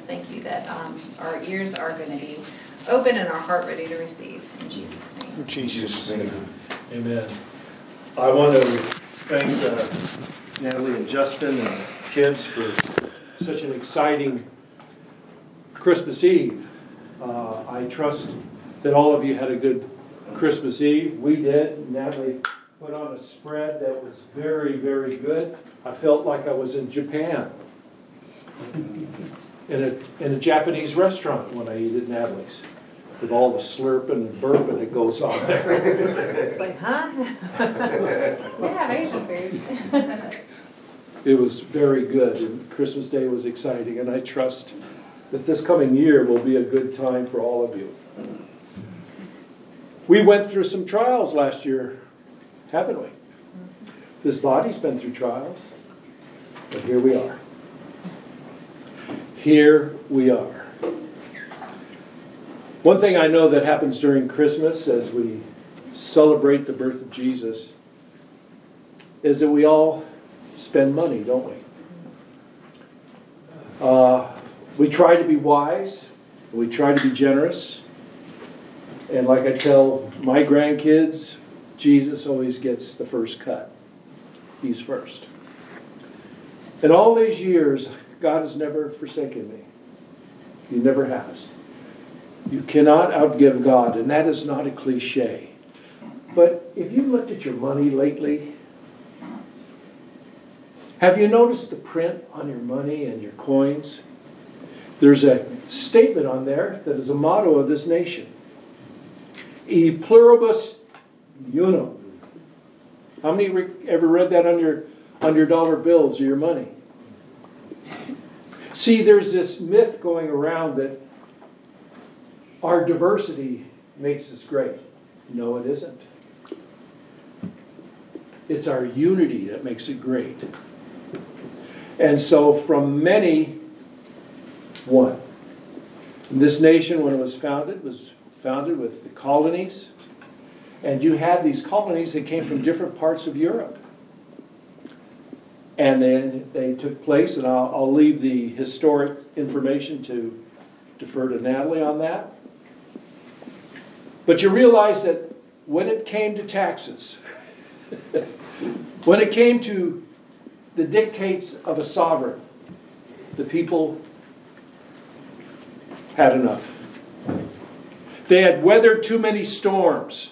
thank you that our ears are going to be open and our heart ready to receive. In Jesus' name. In Jesus' name. Amen. I want to thank Natalie and Justin and the kids for such an exciting Christmas Eve. I trust that all of you had a good Christmas Eve. We did. Natalie put on a spread that was very, very good. I felt like I was in Japan in a Japanese restaurant when I ate at Natalie's, with all the slurping and burping that goes on there. It's like, huh? We have Asian food. It was very good, and Christmas Day was exciting, and I trust that this coming year will be a good time for all of you. We went through some trials last year, haven't we? This body's been through trials, but here we are. Here we are. One thing I know that happens during Christmas as we celebrate the birth of Jesus is that we all spend money, don't we? We try to be wise. We try to be generous. And like I tell my grandkids, Jesus always gets the first cut. He's first. In all these years, God has never forsaken me. He never has. You cannot outgive God, and that is not a cliche. But if you looked at your money lately, have you noticed the print on your money and your coins? There's a statement on there that is a motto of this nation. E pluribus unum. How many ever read that on your dollar bills or your money? See, there's this myth going around that our diversity makes us great. No, it isn't. It's our unity that makes it great. And so from many, one. This nation, when it was founded with the colonies. And you had these colonies that came from different parts of Europe. And then they took place, and I'll leave the historic information to defer to Natalie on that. But you realize that when it came to taxes, when it came to the dictates of a sovereign, the people had enough. They had weathered too many storms.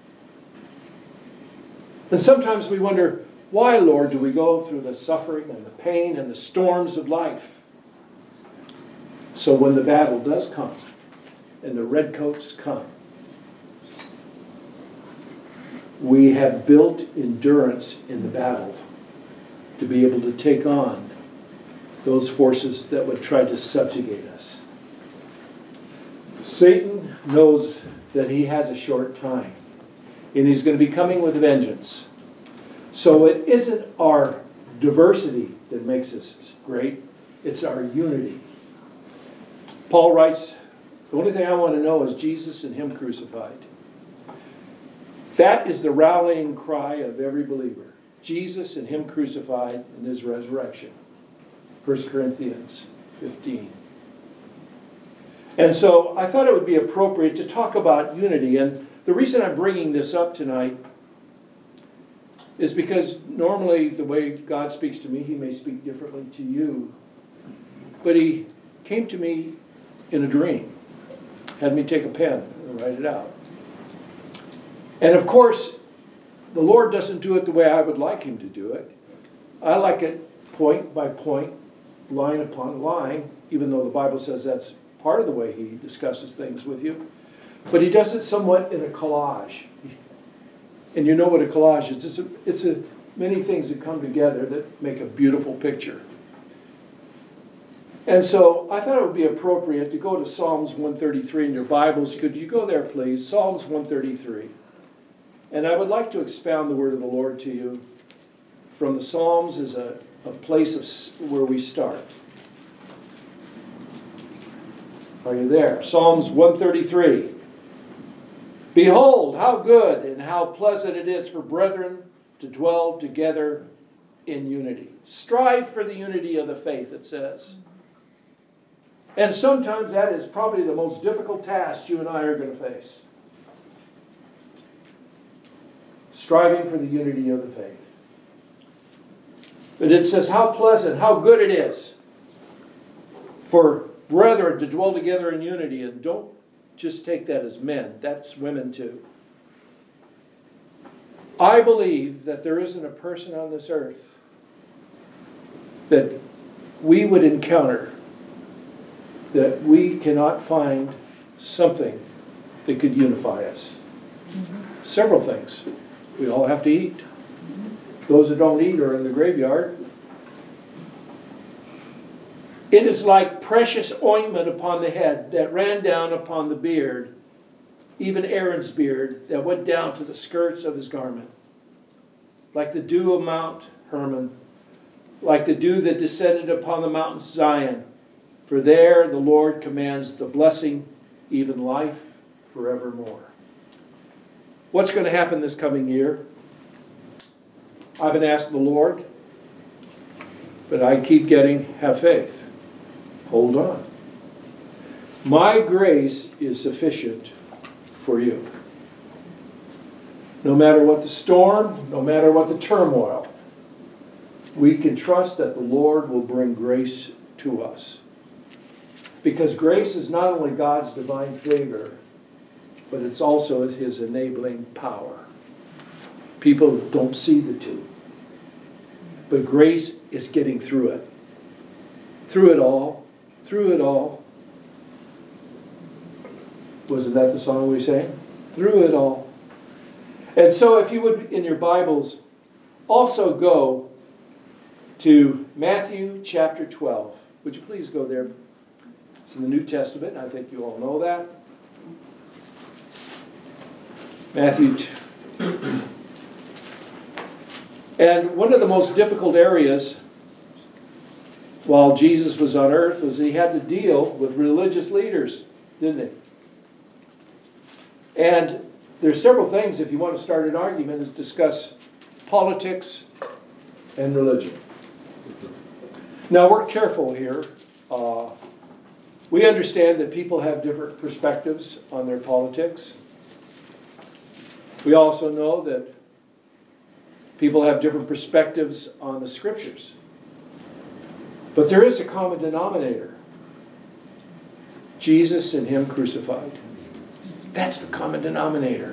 And sometimes we wonder, why, Lord, do we go through the suffering and the pain and the storms of life? So when the battle does come, and the redcoats come, we have built endurance in the battle to be able to take on those forces that would try to subjugate us. Satan knows that he has a short time, and he's going to be coming with vengeance. So it isn't our diversity that makes us great, it's our unity. Paul writes, the only thing I want to know is Jesus and him crucified. That is the rallying cry of every believer. Jesus and him crucified and his resurrection. 1 Corinthians 15. And so I thought it would be appropriate to talk about unity. And the reason I'm bringing this up tonight is because normally the way God speaks to me, he may speak differently to you. But he came to me in a dream. Had me take a pen and write it out. And of course, the Lord doesn't do it the way I would like him to do it. I like it point by point, line upon line, even though the Bible says that's part of the way he discusses things with you. But he does it somewhat in a collage. And you know what a collage is. It's many things that come together that make a beautiful picture. And so I thought it would be appropriate to go to Psalms 133 in your Bibles. Could you go there, please? Psalms 133. And I would like to expound the word of the Lord to you from the Psalms as a place where we start. Are you there? Psalms 133. Behold, how good and how pleasant it is for brethren to dwell together in unity. Strive for the unity of the faith, it says. And sometimes that is probably the most difficult task you and I are going to face. Striving for the unity of the faith. But it says how pleasant, how good it is for brethren to dwell together in unity. And don't just take that as men. That's women too. I believe that there isn't a person on this earth that we would encounter that we cannot find something that could unify us. Several things. We all have to eat. Those that don't eat are in the graveyard. It is like precious ointment upon the head that ran down upon the beard, even Aaron's beard, that went down to the skirts of his garment. Like the dew of Mount Hermon, like the dew that descended upon the mountain Zion. For there the Lord commands the blessing, even life forevermore. What's going to happen this coming year? I've been asking the Lord, but I keep getting, have faith. Hold on. My grace is sufficient for you. No matter what the storm, no matter what the turmoil, we can trust that the Lord will bring grace to us. Because grace is not only God's divine favor, but it's also His enabling power. People don't see the two. But grace is getting through it. Through it all. Through it all. Wasn't that the song we sang? Through it all. And so if you would, in your Bibles, also go to Matthew chapter 12. Would you please go there? It's in the New Testament. I think you all know that. Matthew. And one of the most difficult areas while Jesus was on earth was he had to deal with religious leaders, didn't he? And there's several things, if you want to start an argument, is discuss politics and religion. Now, we're careful here. We understand that people have different perspectives on their politics. We also know that people have different perspectives on the Scriptures. But there is a common denominator. Jesus and Him crucified. That's the common denominator.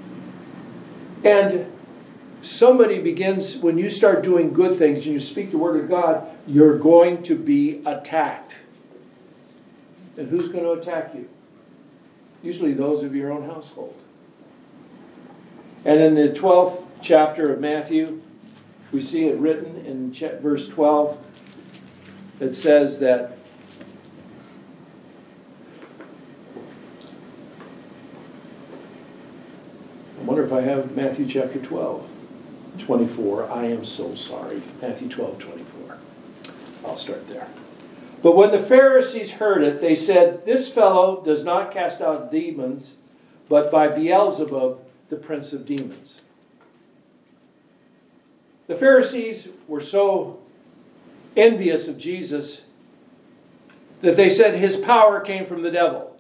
And somebody begins, when you start doing good things and you speak the Word of God, you're going to be attacked. And who's going to attack you? Usually those of your own household. And in the 12th chapter of Matthew, we see it written in verse 12. It says that I wonder if I have Matthew chapter 12, 24. I am so sorry. Matthew 12, 24. I'll start there. But when the Pharisees heard it, they said, "This fellow does not cast out demons, but by Beelzebub, the prince of demons." The Pharisees were so envious of Jesus that they said his power came from the devil.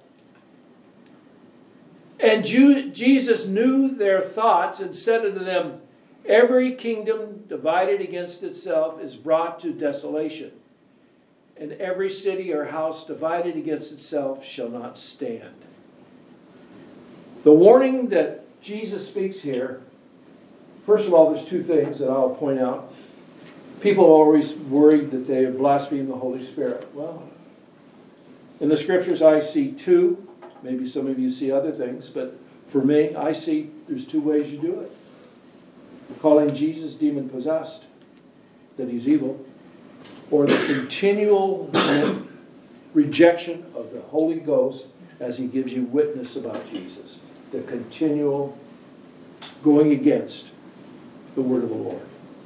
And Jesus knew their thoughts and said unto them, "Every kingdom divided against itself is brought to desolation, and every city or house divided against itself shall not stand." The warning that Jesus speaks here, first of all, there's two things that I'll point out. People are always worried that they have blasphemed the Holy Spirit. Well, in the Scriptures I see two. Maybe some of you see other things, but for me, I see there's two ways you do it. Calling Jesus demon-possessed, that he's evil, or the continual rejection of the Holy Ghost as he gives you witness about Jesus. The continual going against the word of the Lord.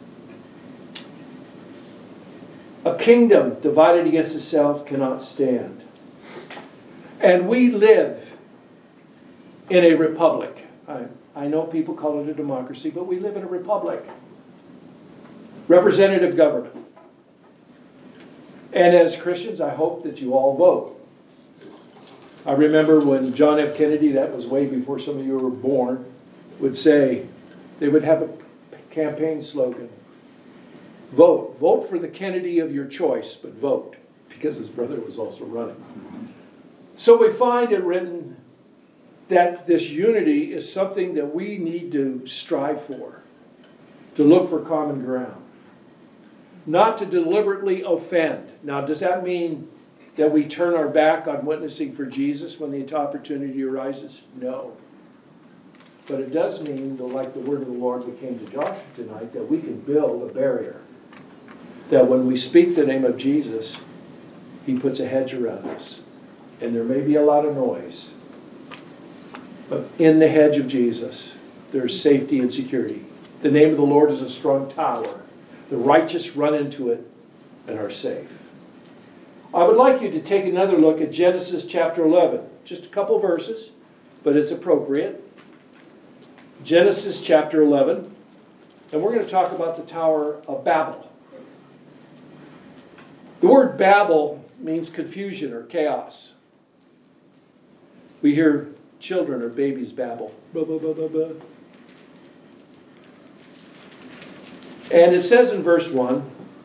A kingdom divided against itself cannot stand. And we live in a republic. I know people call it a democracy, but we live in a republic. Representative government. And as Christians, I hope that you all vote. I remember when John F. Kennedy, that was way before some of you were born, would say, they would have a campaign slogan, vote. Vote for the Kennedy of your choice, but vote. Because his brother was also running. So we find it written that this unity is something that we need to strive for, to look for common ground, not to deliberately offend. Now, does that mean that we turn our back on witnessing for Jesus when the opportunity arises? No. But it does mean, like the word of the Lord that came to Joshua tonight, that we can build a barrier. That when we speak the name of Jesus, He puts a hedge around us. And there may be a lot of noise. But in the hedge of Jesus, there's safety and security. The name of the Lord is a strong tower. The righteous run into it and are safe. I would like you to take another look at Genesis chapter 11. Just a couple verses, but it's appropriate. Genesis chapter 11. And we're going to talk about the Tower of Babel. The word Babel means confusion or chaos. We hear children or babies babble. Blah, blah, blah, blah, blah. And it says in verse 1,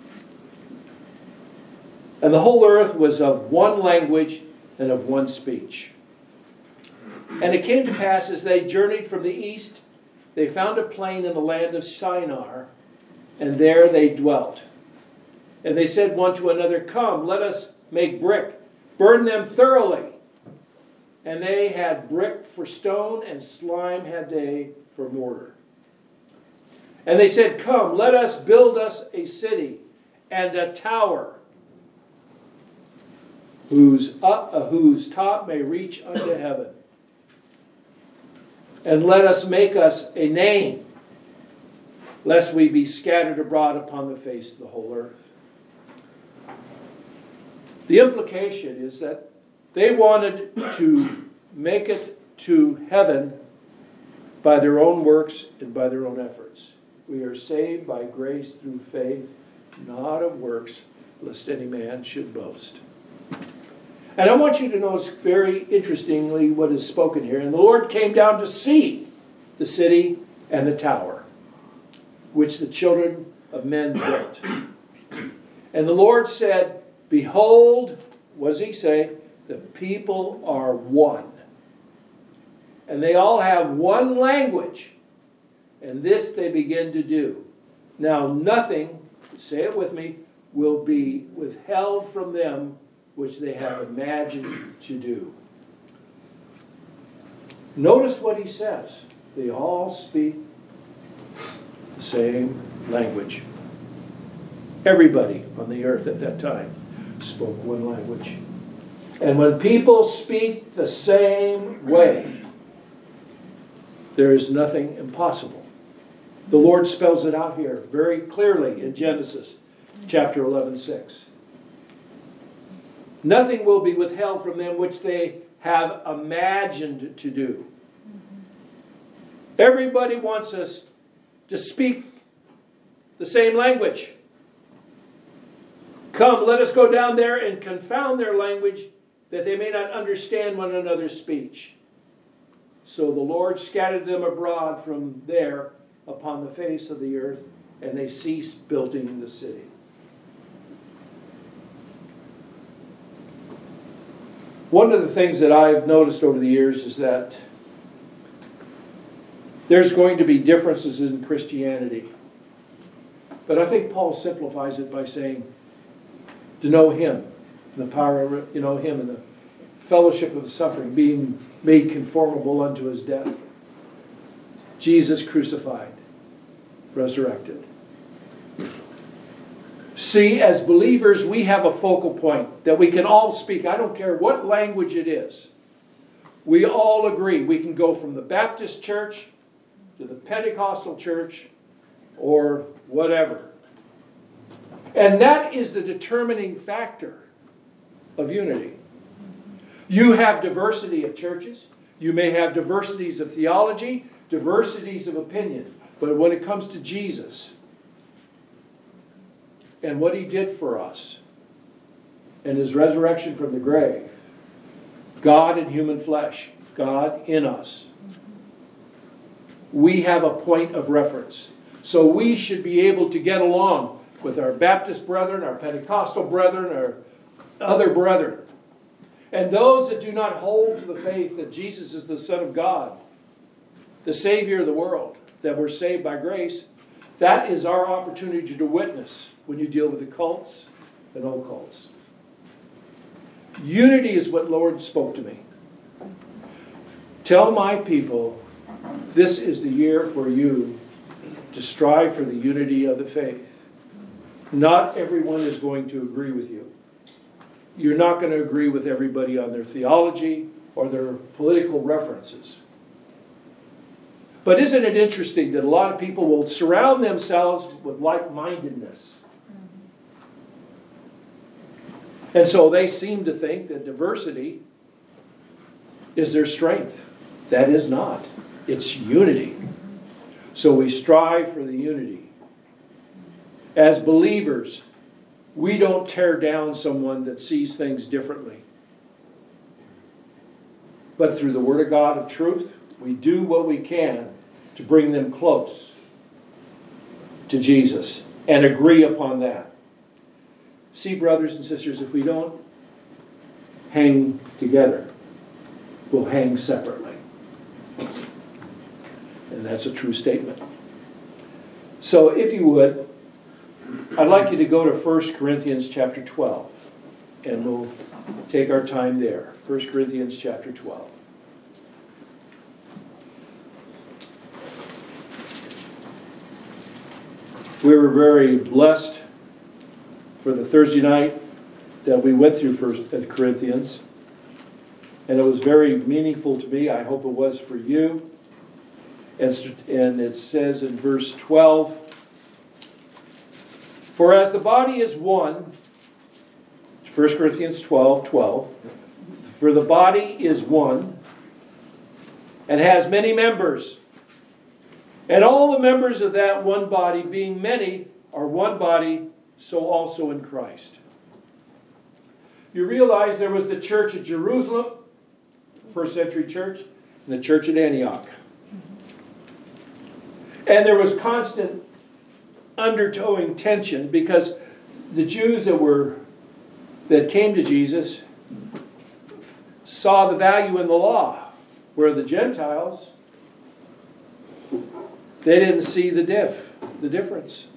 and the whole earth was of one language and of one speech. And it came to pass as they journeyed from the east, they found a plain in the land of Shinar, and there they dwelt. And they said one to another, come, let us make brick, burn them thoroughly. And they had brick for stone, and slime had they for mortar. And they said, come, let us build us a city and a tower, whose top may reach unto heaven. And let us make us a name, lest we be scattered abroad upon the face of the whole earth. The implication is that they wanted to make it to heaven by their own works and by their own efforts. We are saved by grace through faith, not of works, lest any man should boast. And I want you to notice very interestingly what is spoken here. And the Lord came down to see the city and the tower, which the children of men built. And the Lord said, behold, what does He say? The people are one. And they all have one language. And this they begin to do. Now nothing, say it with me, will be withheld from them which they have imagined to do. Notice what He says. They all speak the same language. Everybody on the earth at that time spoke one language. And when people speak the same way, there is nothing impossible. The Lord spells it out here very clearly in Genesis chapter 11:6. Nothing will be withheld from them which they have imagined to do. Everybody wants us to speak the same language. Come, let us go down there and confound their language, that they may not understand one another's speech. So the Lord scattered them abroad from there upon the face of the earth, and they ceased building the city. One of the things that I've noticed over the years is that there's going to be differences in Christianity. But I think Paul simplifies it by saying, to know Him, the power of Him and the fellowship of the suffering, being made conformable unto His death. Jesus crucified, resurrected. See, as believers, we have a focal point that we can all speak. I don't care what language it is. We all agree. We can go from the Baptist church to the Pentecostal church or whatever. And that is the determining factor of unity. You have diversity of churches. You may have diversities of theology, diversities of opinion. But when it comes to Jesus and what He did for us and His resurrection from the grave, God in human flesh, God in us. We have a point of reference. So we should be able to get along with our Baptist brethren, our Pentecostal brethren, our other brethren. And those that do not hold to the faith that Jesus is the Son of God, the Savior of the world, that we're saved by grace, that is our opportunity to witness when you deal with the cults and occults. Unity is what Lord spoke to me. Tell my people, this is the year for you to strive for the unity of the faith. Not everyone is going to agree with you. You're not going to agree with everybody on their theology or their political references. But isn't it interesting that a lot of people will surround themselves with like-mindedness? And so they seem to think that diversity is their strength. That is not. It's unity. So we strive for the unity. As believers, we don't tear down someone that sees things differently. But through the Word of God of truth, we do what we can to bring them close to Jesus and agree upon that. See, brothers and sisters, if we don't hang together, we'll hang separately. And that's a true statement. So if you would, I'd like you to go to 1 Corinthians chapter 12. And we'll take our time there. 1 Corinthians chapter 12. We were very blessed for the Thursday night that we went through 1 Corinthians. And it was very meaningful to me. I hope it was for you. And it says in verse 12, for as the body is one, 1 Corinthians 12:12, for the body is one and has many members. And all the members of that one body, being many, are one body, so also in Christ. You realize there was the church at Jerusalem, first century church, and the church at Antioch. And there was constant undertowing tension because the Jews that came to Jesus saw the value in the law, where the Gentiles, they didn't see the difference.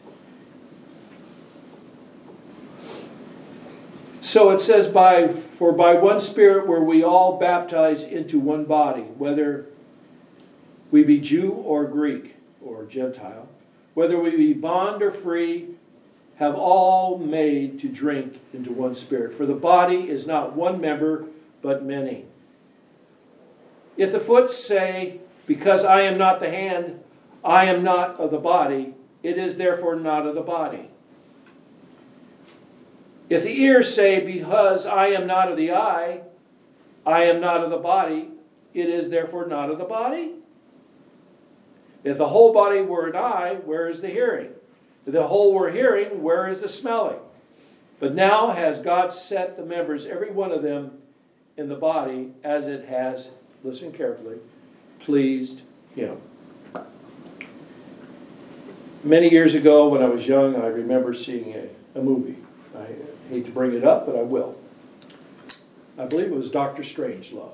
So it says, for by one Spirit were we all baptized into one body, whether we be Jew or Greek or Gentile, whether we be bond or free, have all made to drink into one Spirit. For the body is not one member, but many. If the foot say, because I am not the hand, I am not of the body, it is therefore not of the body. If the ear say, because I am not of the eye, I am not of the body, it is therefore not of the body. If the whole body were an eye, where is the hearing? If the whole were hearing, where is the smelling? But now has God set the members, every one of them, in the body, as it has, listen carefully, pleased Him. Many years ago, when I was young, I remember seeing a movie. I hate to bring it up, but I will. I believe it was Dr. Strangelove.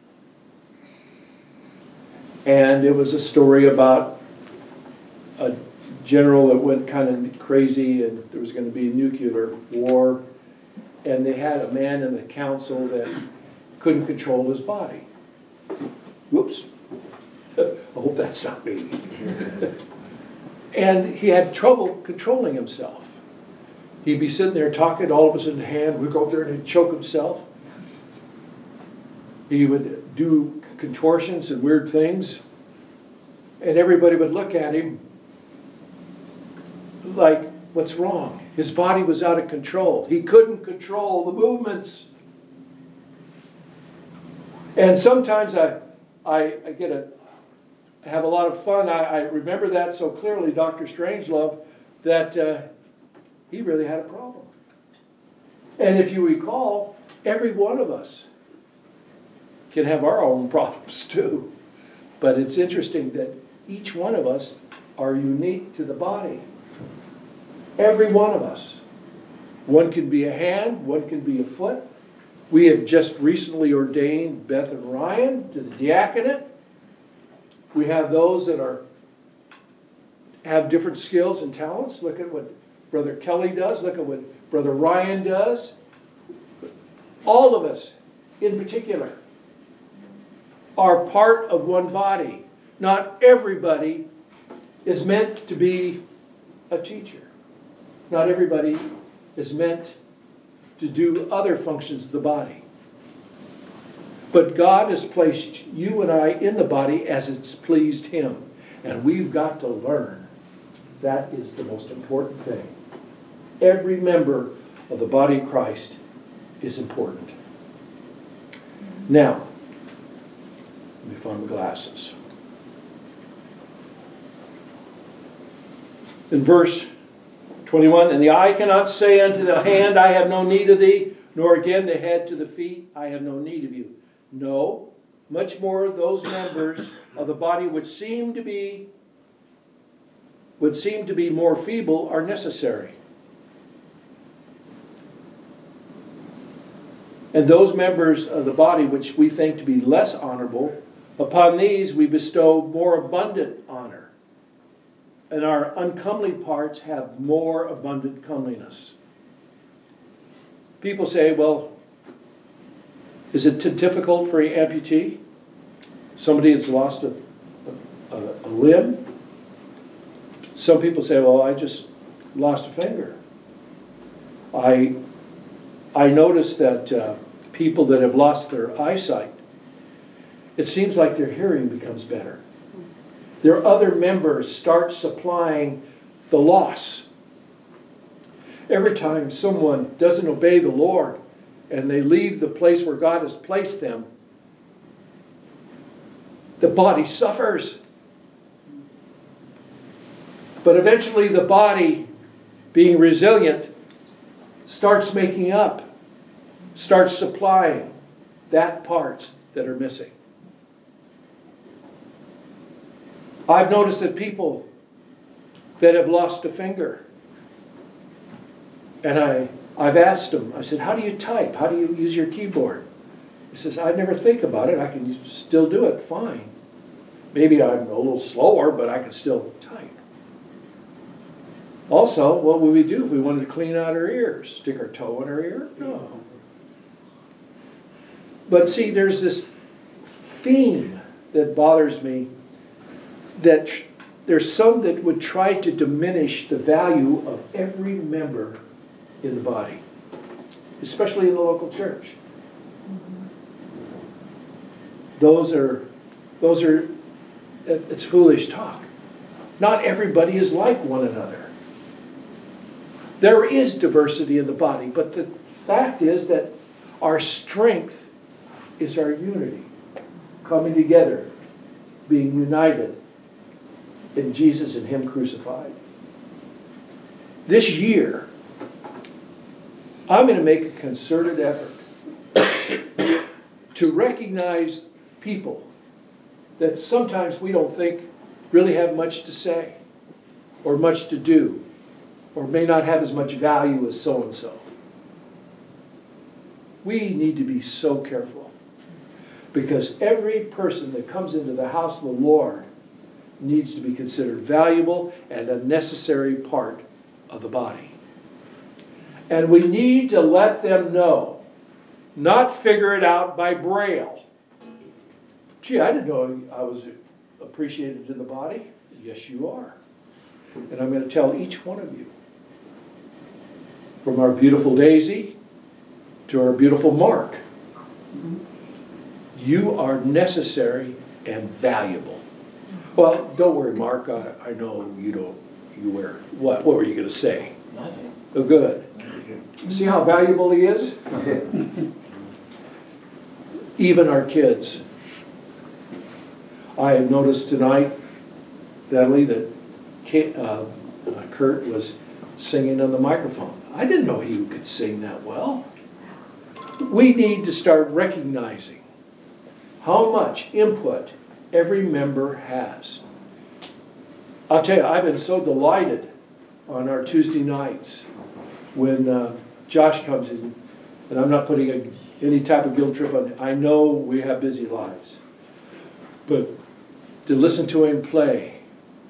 And it was a story about a general that went kind of crazy, and there was going to be a nuclear war. And they had a man in the council that couldn't control his body. Whoops. I hope that's not me. And he had trouble controlling himself. He'd be sitting there talking, all of a sudden hand would go up there and he'd choke himself. He would do contortions and weird things. And everybody would look at him like, what's wrong? His body was out of control. He couldn't control the movements. And sometimes I have a lot of fun. I remember that so clearly, Dr. Strangelove, that he really had a problem. And if you recall, every one of us can have our own problems too. But it's interesting that each one of us are unique to the body. Every one of us. One can be a hand, one can be a foot. We have just recently ordained Beth and Ryan to the diaconate. We have those that have different skills and talents. Look at what Brother Kelly does. Look at what Brother Ryan does. All of us, in particular, are part of one body. Not everybody is meant to be a teacher. Not everybody is meant to do other functions of the body. But God has placed you and I in the body as it's pleased Him. And we've got to learn that is the most important thing. Every member of the body of Christ is important. Now, let me find my glasses. In verse 21, and the eye cannot say unto the hand, I have no need of thee, nor again the head to the feet, I have no need of you. No, much more those members of the body which would seem to be more feeble are necessary. And those members of the body which we think to be less honorable, upon these we bestow more abundant honor. And our uncomely parts have more abundant comeliness. People say, well, is it too difficult for an amputee? Somebody that's lost a limb? Some people say, well, I just lost a finger. I noticed that people that have lost their eyesight, it seems like their hearing becomes better. Their other members start supplying the loss. Every time someone doesn't obey the Lord and they leave the place where God has placed them, the body suffers. But eventually the body, being resilient, starts making up, starts supplying that parts that are missing. I've noticed that people that have lost a finger, and I've asked them, I said, how do you type? How do you use your keyboard? He says, I never think about it. I can still do it fine. Maybe I'm a little slower, but I can still type. Also, what would we do if we wanted to clean out our ears? Stick our toe in our ear? No. But see, there's this theme that bothers me, that there's some that would try to diminish the value of every member in the body, especially in the local church. Those are, it's foolish talk. Not everybody is like one another. There is diversity in the body, but the fact is that our strength is our unity, coming together, being united in Jesus and Him crucified. This year, I'm going to make a concerted effort to recognize people that sometimes we don't think really have much to say or much to do or may not have as much value as so-and-so. We need to be so careful, because every person that comes into the house of the Lord needs to be considered valuable and a necessary part of the body. And we need to let them know, not figure it out by Braille. Gee, I didn't know I was appreciated in the body. Yes, you are. And I'm going to tell each one of you, from our beautiful Daisy to our beautiful Mark, you are necessary and valuable. Well, don't worry, Mark. I know you don't. You wear what? What were you going to say? Nothing. Oh, good. See how valuable he is? Even our kids. I have noticed tonight, Natalie, that Kurt was singing on the microphone. I didn't know he could sing that well. We need to start recognizing how much input every member has. I'll tell you, I've been so delighted on our Tuesday nights when Josh comes in, and I'm not putting any type of guilt trip on it. I know we have busy lives, but to listen to him play,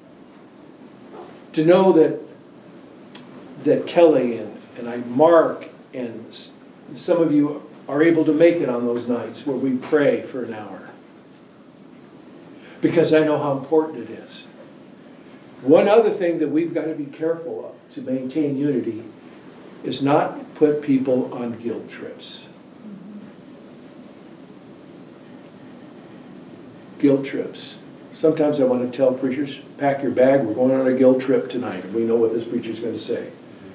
to know that Kelly and Mark and some of you are able to make it on those nights where we pray for an hour, because I know how important it is. One other thing that we've got to be careful of to maintain unity is not put people on guilt trips. Guilt trips. Sometimes I want to tell preachers, pack your bag, we're going on a guilt trip tonight, and we know what this preacher's going to say.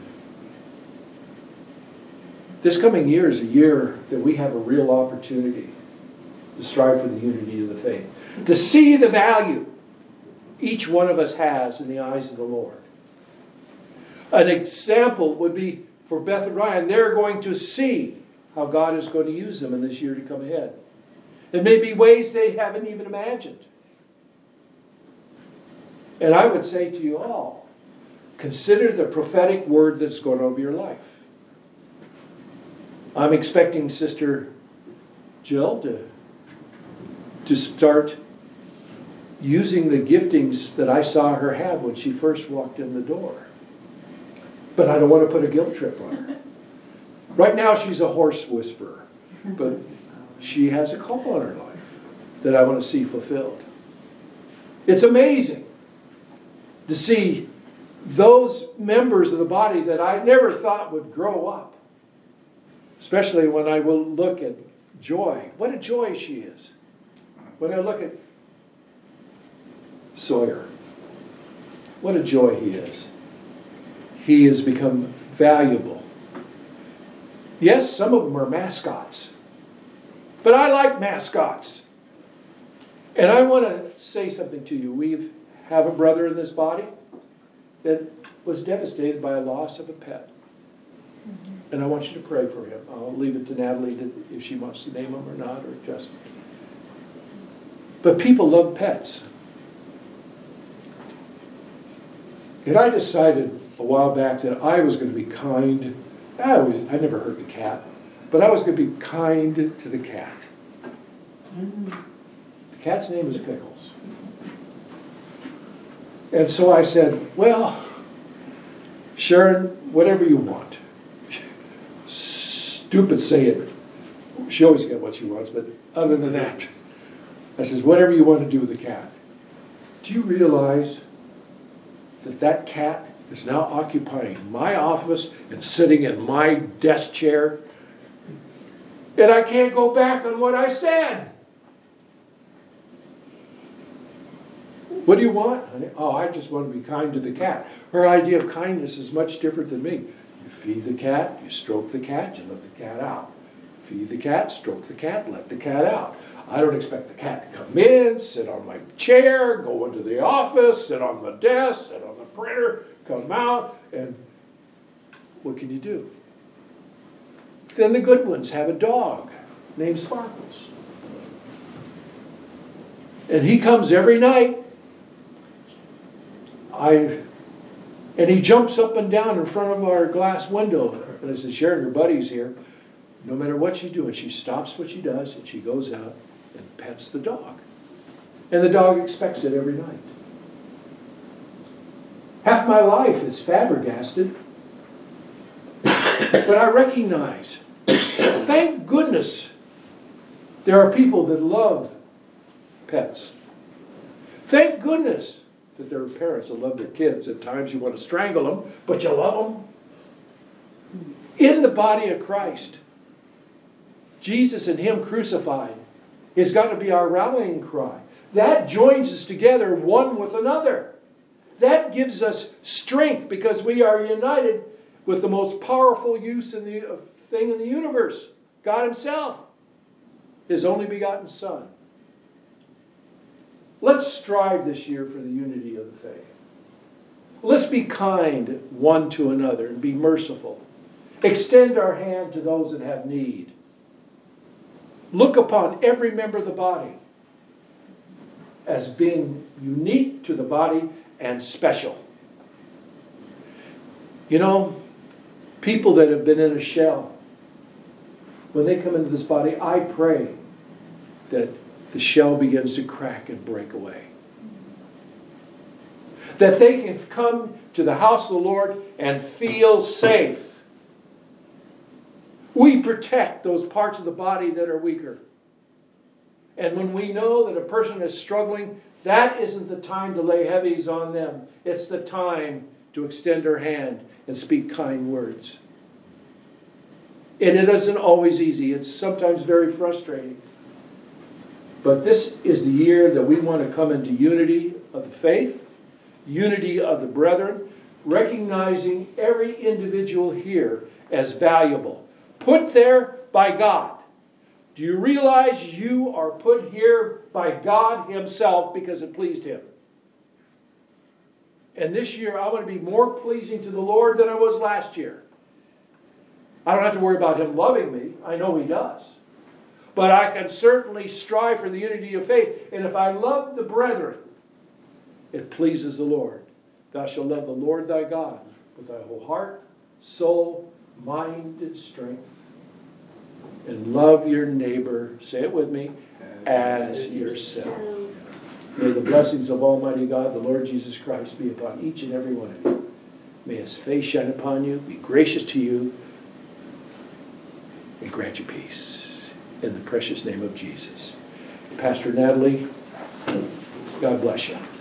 This coming year is a year that we have a real opportunity to strive for the unity of the faith, to see the value each one of us has in the eyes of the Lord. An example would be for Beth and Ryan. They're going to see how God is going to use them in this year to come ahead. There may be ways they haven't even imagined. And I would say to you all, consider the prophetic word that's going over your life. I'm expecting Sister Jill to start using the giftings that I saw her have when she first walked in the door. But I don't want to put a guilt trip on her. Right now she's a horse whisperer, but she has a call on her life that I want to see fulfilled. It's amazing to see those members of the body that I never thought would grow up. Especially when I will look at Joy. What a joy she is. When I look at Sawyer, what a joy he is. He has become valuable. Yes, some of them are mascots. But I like mascots. And I want to say something to you. We have a brother in this body that was devastated by a loss of a pet. And I want you to pray for him. I'll leave it to Natalie if she wants to name him or not, or Justin. But people love pets. And I decided a while back that I was going to be kind. I never hurt the cat, but I was going to be kind to the cat. The cat's name is Pickles. And so I said, well, Sharon, whatever you want. Stupid saying. She always gets what she wants, but other than that, I says, whatever you want to do with the cat. Do you realize that cat is now occupying my office and sitting in my desk chair? And I can't go back on what I said. What do you want, honey? Oh, I just want to be kind to the cat. Her idea of kindness is much different than me. You feed the cat, you stroke the cat, you let the cat out. Feed the cat, stroke the cat, let the cat out. I don't expect the cat to come in, sit on my chair, go into the office, sit on the desk, sit on the printer, come out, and what can you do? Then the good ones have a dog named Sparkles. And he comes every night. And he jumps up and down in front of our glass window. And I said, Sharon, your buddy's here. No matter what she does, she stops what she does and she goes out and pets the dog. And the dog expects it every night. Half my life is flabbergasted. But I recognize, thank goodness, there are people that love pets. Thank goodness that there are parents that love their kids. At times you want to strangle them, but you love them. In the body of Christ, Jesus and Him crucified has got to be our rallying cry. That joins us together one with another. That gives us strength because we are united with the most powerful thing in the universe, God Himself, His only begotten Son. Let's strive this year for the unity of the faith. Let's be kind one to another and be merciful. Extend our hand to those that have need. look upon every member of the body as being unique to the body and special. You know, people that have been in a shell, when they come into this body, I pray that the shell begins to crack and break away. That they can come to the house of the Lord and feel safe. We protect those parts of the body that are weaker. And when we know that a person is struggling, that isn't the time to lay heavies on them. It's the time to extend our hand and speak kind words. And it isn't always easy. It's sometimes very frustrating. But this is the year that we want to come into unity of the faith, unity of the brethren, recognizing every individual here as valuable, put there by God. Do you realize you are put here by God Himself because it pleased Him? And this year I want to be more pleasing to the Lord than I was last year. I don't have to worry about Him loving me. I know He does. But I can certainly strive for the unity of faith. And if I love the brethren, it pleases the Lord. Thou shalt love the Lord thy God with thy whole heart, soul, mind, and strength. And love your neighbor, say it with me, as yourself. May the blessings of Almighty God, the Lord Jesus Christ, be upon each and every one of you. May His face shine upon you, be gracious to you, and grant you peace. In the precious name of Jesus. Pastor Natalie, God bless you.